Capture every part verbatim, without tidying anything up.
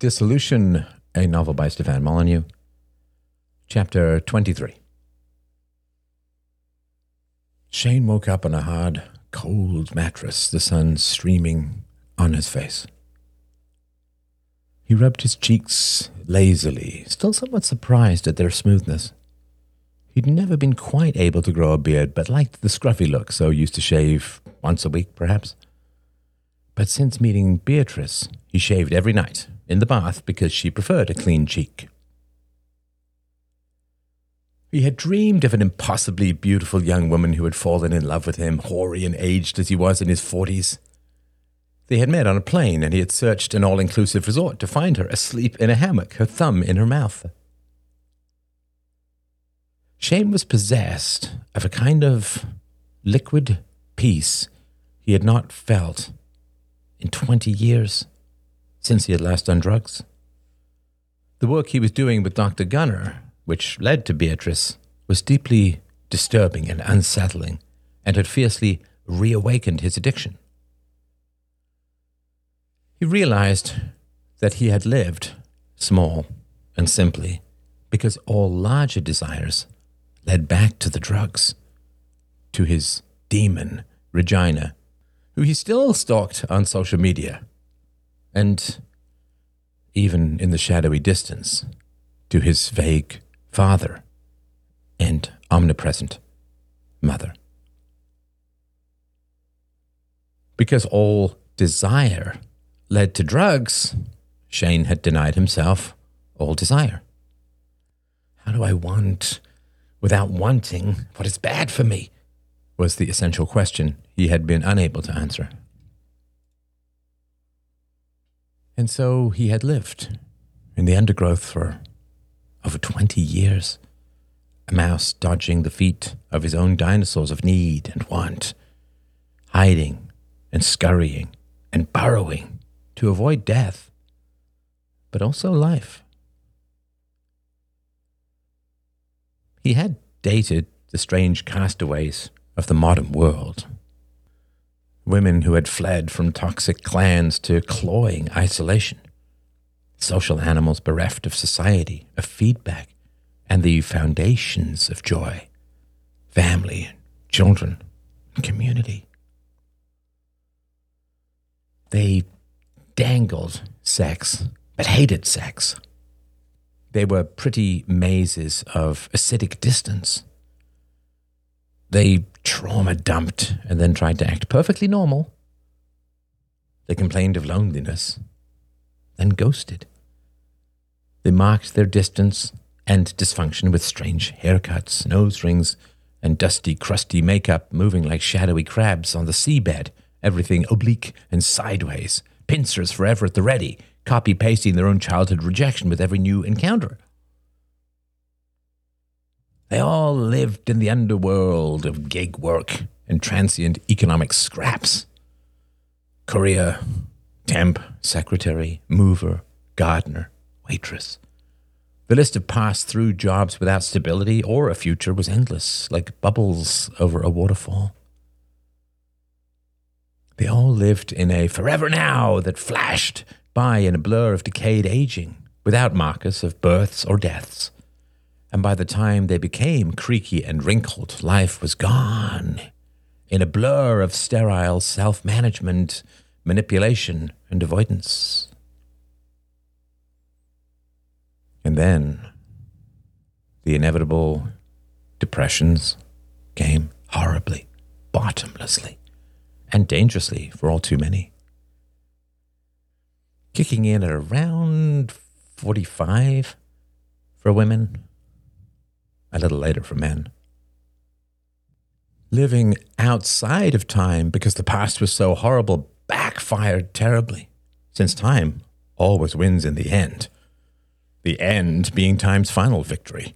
Dissolution, a novel by Stefan Molyneux. Chapter twenty-three. Shane woke up on a hard, cold mattress, the sun streaming on his face. He rubbed his cheeks lazily, still somewhat surprised at their smoothness. He'd never been quite able to grow a beard, but liked the scruffy look, so used to shave once a week, perhaps. But since meeting Beatrice, he shaved every night, in the bath, because she preferred a clean cheek. He had dreamed of an impossibly beautiful young woman who had fallen in love with him, hoary and aged as he was in his forties. They had met on a plane, and he had searched an all-inclusive resort to find her asleep in a hammock, her thumb in her mouth. Shane was possessed of a kind of liquid peace he had not felt in twenty years, since he had last done drugs. The work he was doing with Doctor Gunner, which led to Beatrice, was deeply disturbing and unsettling, and had fiercely reawakened his addiction. He realized that he had lived small and simply because all larger desires led back to the drugs, to his demon, Regina, who he still stalked on social media, and even in the shadowy distance, to his vague father and omnipresent mother. Because all desire led to drugs, Shane had denied himself all desire. How do I want without wanting what is bad for me? Was the essential question he had been unable to answer. And so he had lived in the undergrowth for over twenty years, a mouse dodging the feet of his own dinosaurs of need and want, hiding and scurrying and burrowing to avoid death, but also life. He had dated the strange castaways of the modern world, women who had fled from toxic clans to cloying isolation, social animals bereft of society, of feedback, and the foundations of joy, family, children, and community. They dangled sex, but hated sex. They were pretty mazes of acidic distance. They trauma dumped and then tried to act perfectly normal. They complained of loneliness, then ghosted. They marked their distance and dysfunction with strange haircuts, nose rings, and dusty, crusty makeup, moving like shadowy crabs on the seabed, everything oblique and sideways, pincers forever at the ready, copy-pasting their own childhood rejection with every new encounter. They all lived in the underworld of gig work and transient economic scraps. Courier, temp, secretary, mover, gardener, waitress. The list of pass-through jobs without stability or a future was endless, like bubbles over a waterfall. They all lived in a forever now that flashed by in a blur of decayed aging, without markers of births or deaths. And by the time they became creaky and wrinkled, life was gone, in a blur of sterile self-management, manipulation, and avoidance. And then the inevitable depressions came horribly, bottomlessly, and dangerously for all too many. Kicking in at around forty-five for women, a little later for men. Living outside of time because the past was so horrible backfired terribly, since time always wins in the end. The end being time's final victory.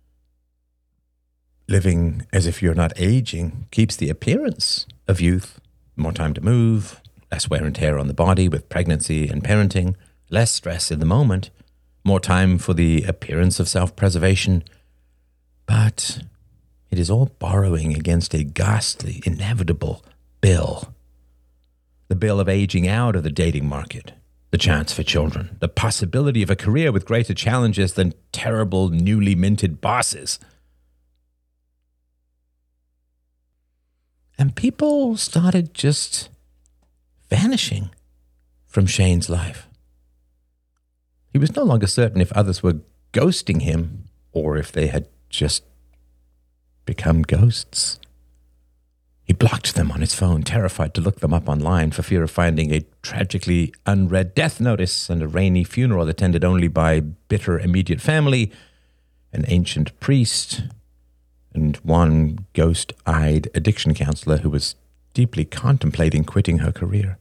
Living as if you're not aging keeps the appearance of youth, more time to move, less wear and tear on the body with pregnancy and parenting, less stress in the moment, more time for the appearance of self-preservation. But it is all borrowing against a ghastly, inevitable bill. The bill of aging out of the dating market, the chance for children, the possibility of a career with greater challenges than terrible, newly minted bosses. And people started just vanishing from Shane's life. He was no longer certain if others were ghosting him or if they had just become ghosts. He blocked them on his phone, terrified to look them up online for fear of finding a tragically unread death notice and a rainy funeral attended only by bitter immediate family, an ancient priest, and one ghost-eyed addiction counselor who was deeply contemplating quitting her career.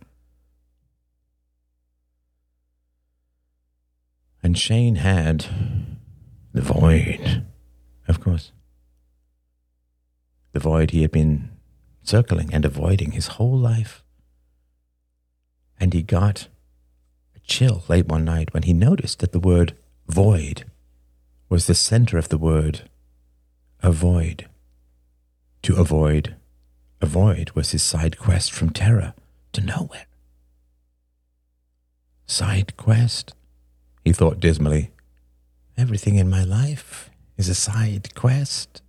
And Shane had the void, of course. The void he had been circling and avoiding his whole life. And he got a chill late one night when he noticed that the word void was the center of the word avoid. To avoid, avoid was his side quest from terror to nowhere. Side quest? He thought dismally. Everything in my life is a side quest.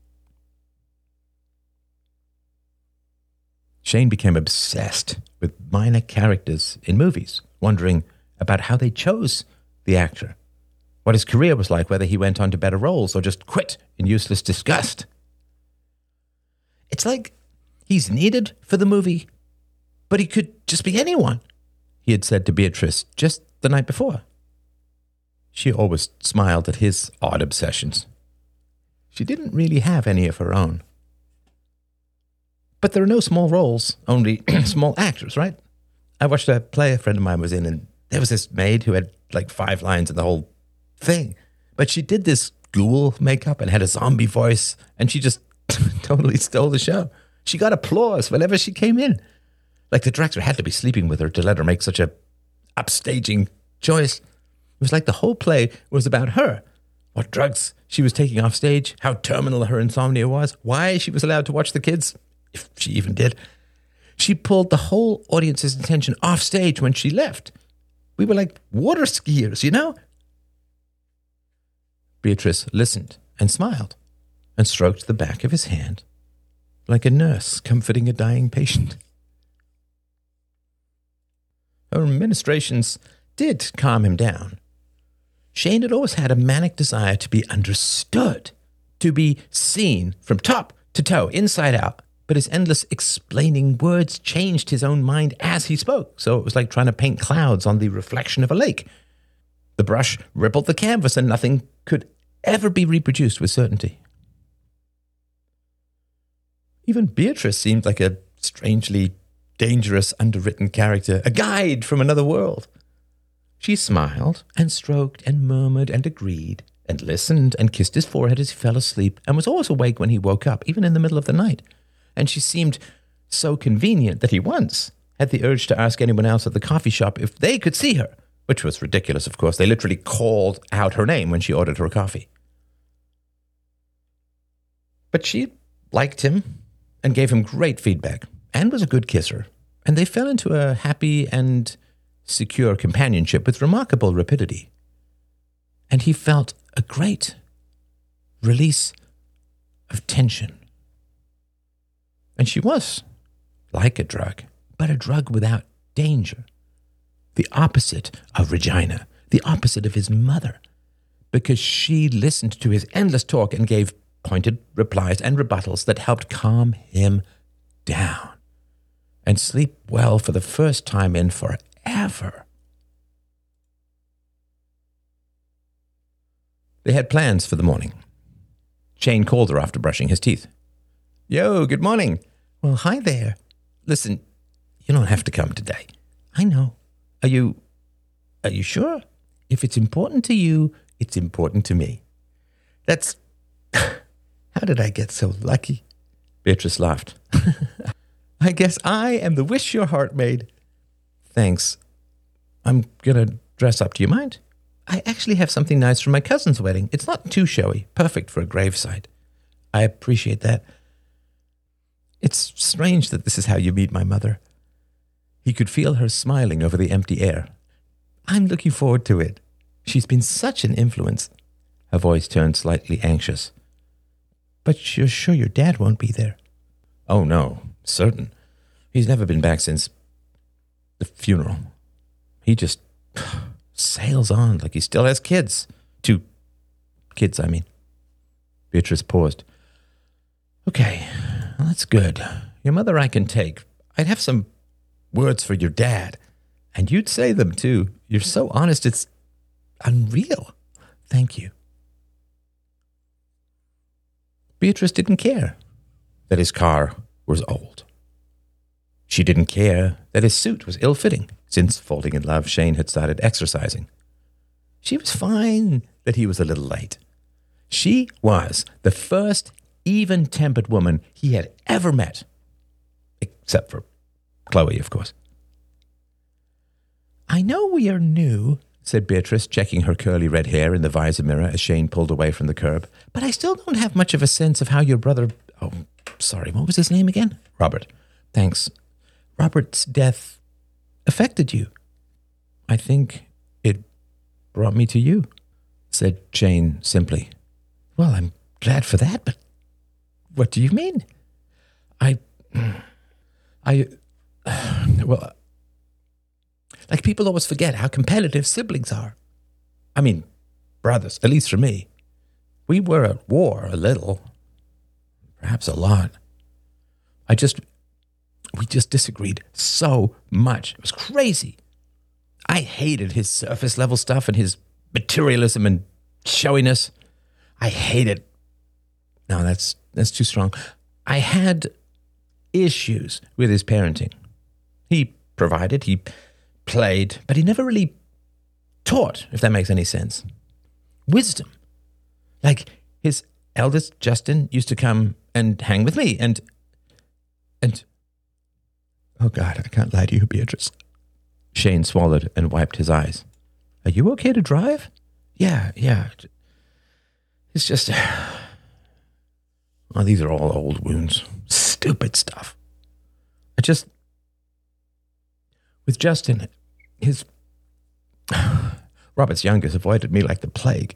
Shane became obsessed with minor characters in movies, wondering about how they chose the actor, what his career was like, whether he went on to better roles or just quit in useless disgust. It's like he's needed for the movie, but he could just be anyone, he had said to Beatrice just the night before. She always smiled at his odd obsessions. She didn't really have any of her own. But there are no small roles, only small actors, right? I watched a play a friend of mine was in, and there was this maid who had like five lines in the whole thing. But she did this ghoul makeup and had a zombie voice, and she just totally stole the show. She got applause whenever she came in. Like the director had to be sleeping with her to let her make such a upstaging choice. It was like the whole play was about her. What drugs she was taking off stage, how terminal her insomnia was, why she was allowed to watch the kids, if she even did. She pulled the whole audience's attention off stage when she left. We were like water skiers, you know? Beatrice listened and smiled and stroked the back of his hand like a nurse comforting a dying patient. Her ministrations did calm him down. Shane had always had a manic desire to be understood, to be seen from top to toe, inside out. But his endless explaining words changed his own mind as he spoke, so it was like trying to paint clouds on the reflection of a lake. The brush rippled the canvas, and nothing could ever be reproduced with certainty. Even Beatrice seemed like a strangely dangerous, underwritten character, a guide from another world. She smiled and stroked and murmured and agreed and listened and kissed his forehead as he fell asleep and was always awake when he woke up, even in the middle of the night. And she seemed so convenient that he once had the urge to ask anyone else at the coffee shop if they could see her, which was ridiculous, of course. They literally called out her name when she ordered her coffee. But she liked him and gave him great feedback and was a good kisser. And they fell into a happy and secure companionship with remarkable rapidity. And he felt a great release of tension. And she was like a drug, but a drug without danger. The opposite of Regina, the opposite of his mother, because she listened to his endless talk and gave pointed replies and rebuttals that helped calm him down and sleep well for the first time in forever. They had plans for the morning. Shane called her after brushing his teeth. Yo, good morning. Well, hi there. Listen, you don't have to come today. I know. Are you, are you sure? If it's important to you, it's important to me. That's, how did I get so lucky? Beatrice laughed. I guess I am the wish your heart made. Thanks. I'm going to dress up. Do you mind? I actually have something nice for my cousin's wedding. It's not too showy. Perfect for a gravesite. I appreciate that. It's strange that this is how you meet my mother. He could feel her smiling over the empty air. I'm looking forward to it. She's been such an influence. Her voice turned slightly anxious. But you're sure your dad won't be there? Oh, no, certain. He's never been back since the funeral. He just sails on like he still has kids. Two kids, I mean. Beatrice paused. Okay, well, that's good. Your mother I can take. I'd have some words for your dad. And you'd say them, too. You're so honest, it's unreal. Thank you. Beatrice didn't care that his car was old. She didn't care that his suit was ill-fitting. Since falling in love, Shane had started exercising. She was fine that he was a little late. She was the first even-tempered woman he had ever met. Except for Chloe, of course. I know we are new, said Beatrice, checking her curly red hair in the visor mirror as Shane pulled away from the curb. But I still don't have much of a sense of how your brother... Oh, sorry, what was his name again? Robert. Thanks. Robert's death affected you. I think it brought me to you, said Shane simply. Well, I'm glad for that, but what do you mean? I... I... Well... Like, people always forget how competitive siblings are. I mean, brothers, at least for me. We were at war a little. Perhaps a lot. I just... We just disagreed so much. It was crazy. I hated his surface-level stuff and his materialism and showiness. I hated... No, that's that's too strong. I had issues with his parenting. He provided, he... played, but he never really taught, if that makes any sense. Wisdom. Like, his eldest, Justin, used to come and hang with me, and, and, oh God, I can't lie to you, Beatrice. Shane swallowed and wiped his eyes. Are you okay to drive? Yeah, yeah. It's just, well, these are all old wounds. Stupid stuff. I just, with Justin, his... Robert's youngest avoided me like the plague.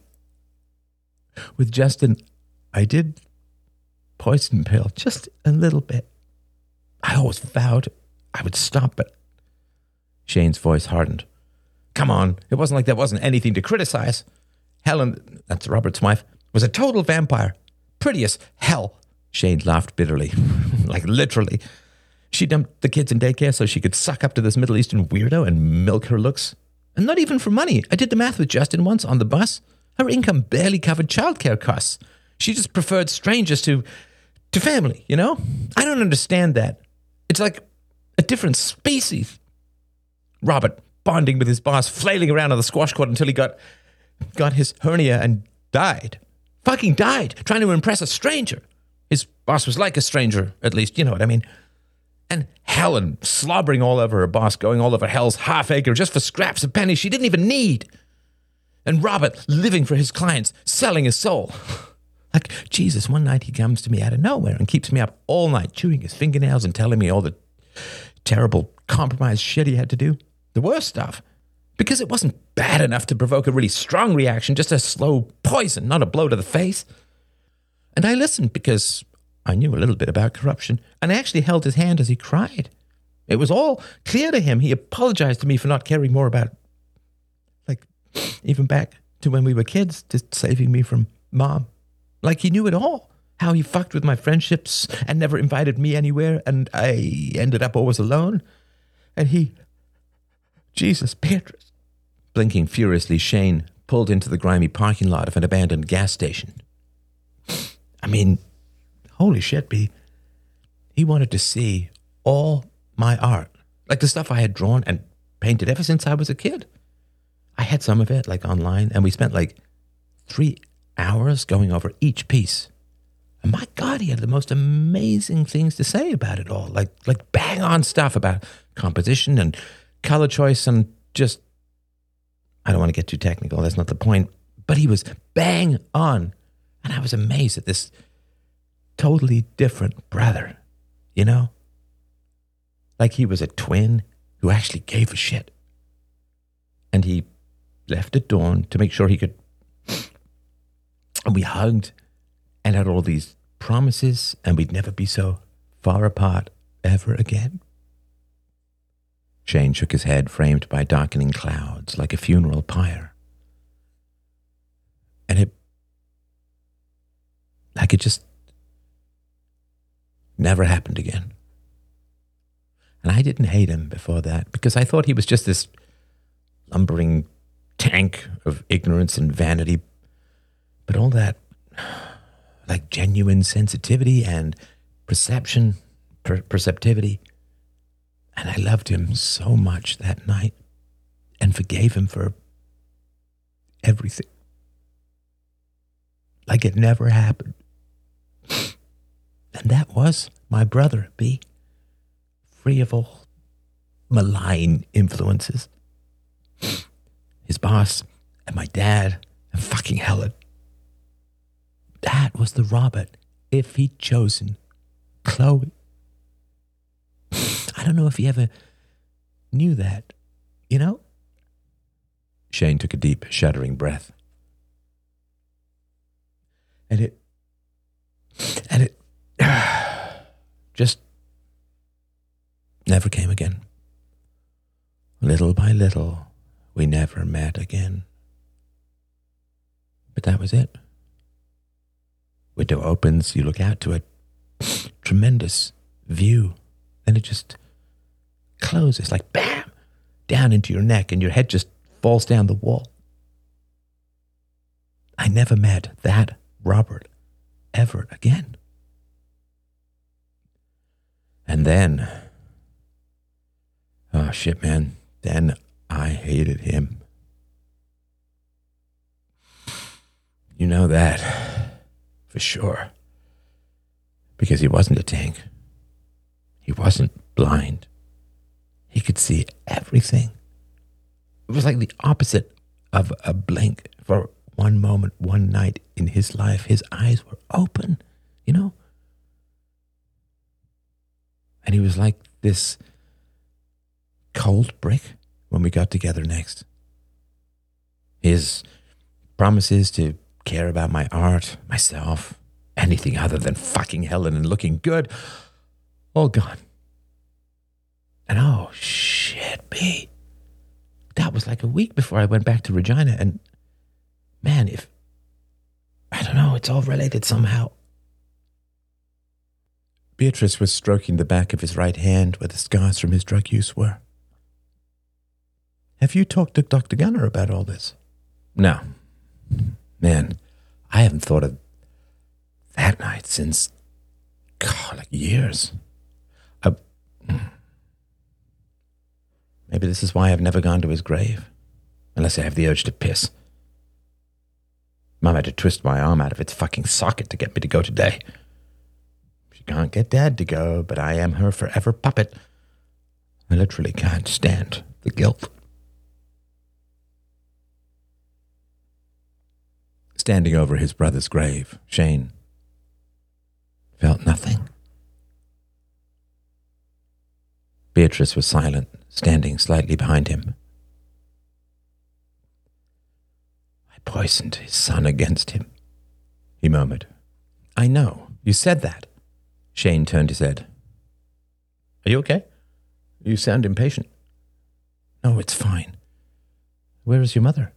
With Justin, I did poison pill just a little bit. I always vowed I would stop, but... Shane's voice hardened. Come on, it wasn't like there wasn't anything to criticize. Helen, that's Robert's wife, was a total vampire. Pretty as hell. Shane laughed bitterly. Like literally. She dumped the kids in daycare so she could suck up to this Middle Eastern weirdo and milk her looks. And not even for money. I did the math with Justin once on the bus. Her income barely covered childcare costs. She just preferred strangers to to family, you know? I don't understand that. It's like a different species. Robert bonding with his boss, flailing around on the squash court until he got got his hernia and died. Fucking died, trying to impress a stranger. His boss was like a stranger, at least, you know what I mean? And Helen slobbering all over her boss, going all over Hell's half acre just for scraps of pennies she didn't even need. And Robert living for his clients, selling his soul. Like, Jesus, one night he comes to me out of nowhere and keeps me up all night, chewing his fingernails and telling me all the terrible compromised shit he had to do. The worst stuff. Because it wasn't bad enough to provoke a really strong reaction, just a slow poison, not a blow to the face. And I listened because I knew a little bit about corruption, and I actually held his hand as he cried. It was all clear to him. He apologized to me for not caring more about, like, even back to when we were kids, just saving me from Mom. Like, he knew it all. How he fucked with my friendships and never invited me anywhere, and I ended up always alone. And he... Jesus, Beatrice. Blinking furiously, Shane pulled into the grimy parking lot of an abandoned gas station. I mean... Holy shit, B. He wanted to see all my art. Like the stuff I had drawn and painted ever since I was a kid. I had some of it, like, online, and we spent, like, three hours going over each piece. And my God, he had the most amazing things to say about it all. Like, like bang-on stuff about composition and color choice and just... I don't want to get too technical, that's not the point. But he was bang on. And I was amazed at this... totally different brother, you know? Like he was a twin who actually gave a shit. And he left at dawn to make sure he could. And we hugged and had all these promises, and we'd never be so far apart ever again. Shane shook his head, framed by darkening clouds, like a funeral pyre. And it, like it just never happened again. And I didn't hate him before that, because I thought he was just this lumbering tank of ignorance and vanity. But all that, like genuine sensitivity and perception, per- perceptivity. And I loved him so much that night and forgave him for everything. Like it never happened. And that was my brother, B. Free of all malign influences. His boss and my dad and fucking Helen. That was the Robert if he'd chosen Chloe. I don't know if he ever knew that, you know? Shane took a deep, shuddering breath. And it, and it just never came again. Little by little, we never met again. But that was it. Window opens, you look out to a tremendous view, and it just closes like bam, down into your neck, and your head just falls down the wall. I never met that Robert ever again. And then, oh shit, man, then I hated him. You know that, for sure. Because he wasn't a tank. He wasn't blind. He could see everything. It was like the opposite of a blink. For one moment, one night in his life, his eyes were open, you know? And he was like this cold brick when we got together next. His promises to care about my art, myself, anything other than fucking Helen and looking good, all gone. And oh, shit, B. That was like a week before I went back to Regina, and man, if, I don't know, it's all related somehow. Beatrice was stroking the back of his right hand where the scars from his drug use were. Have you talked to Doctor Gunner about all this? No. Man, I haven't thought of that night since, God, like years. Uh, maybe this is why I've never gone to his grave, unless I have the urge to piss. Mom had to twist my arm out of its fucking socket to get me to go today. She can't get Dad to go, but I am her forever puppet. I literally can't stand the guilt. Standing over his brother's grave, Shane felt nothing. Beatrice was silent, standing slightly behind him. I poisoned his son against him, he murmured. I know, you said that. Shane turned his head. Are you okay? You sound impatient. No, it's fine. Where is your mother?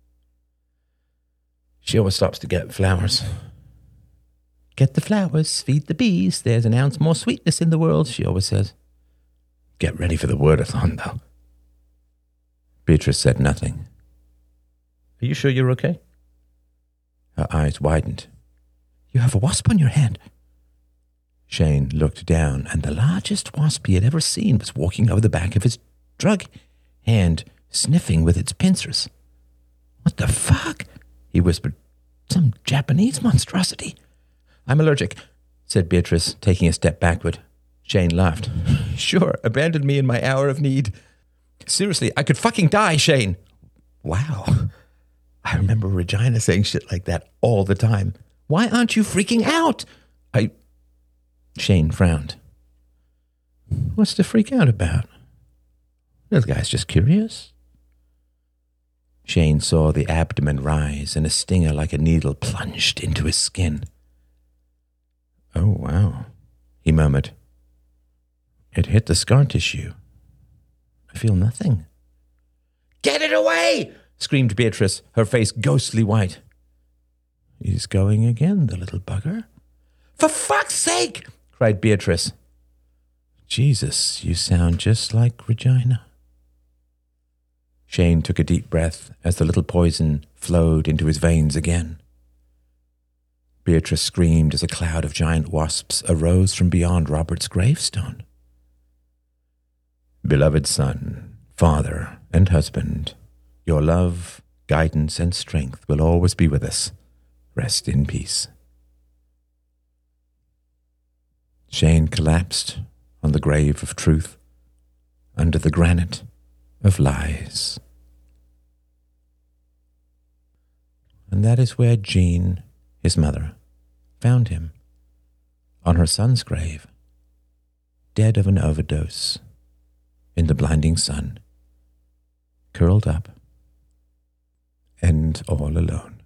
She always stops to get flowers. Get the flowers, feed the bees. There's an ounce more sweetness in the world, she always says. Get ready for the word-a-thon, though. Beatrice said nothing. Are you sure you're okay? Her eyes widened. You have a wasp on your hand. Shane looked down, and the largest wasp he had ever seen was walking over the back of his drug hand, sniffing with its pincers. What the fuck? He whispered. Some Japanese monstrosity. I'm allergic, said Beatrice, taking a step backward. Shane laughed. Sure, abandon me in my hour of need. Seriously, I could fucking die, Shane. Wow. I remember Regina saying shit like that all the time. Why aren't you freaking out? I... Shane frowned. What's to freak out about? This guy's just curious. Shane saw the abdomen rise and a stinger like a needle plunged into his skin. "Oh, wow," he murmured. "It hit the scar tissue. I feel nothing." "Get it away!" screamed Beatrice, her face ghostly white. "He's going again, the little bugger." "For fuck's sake!" cried Beatrice. "Jesus, you sound just like Regina." Shane took a deep breath as the little poison flowed into his veins again. Beatrice screamed as a cloud of giant wasps arose from beyond Robert's gravestone. "Beloved son, father, and husband, your love, guidance, and strength will always be with us. Rest in peace." Shane collapsed on the grave of truth, under the granite of lies. And that is where Jean, his mother, found him, on her son's grave, dead of an overdose, in the blinding sun, curled up and all alone.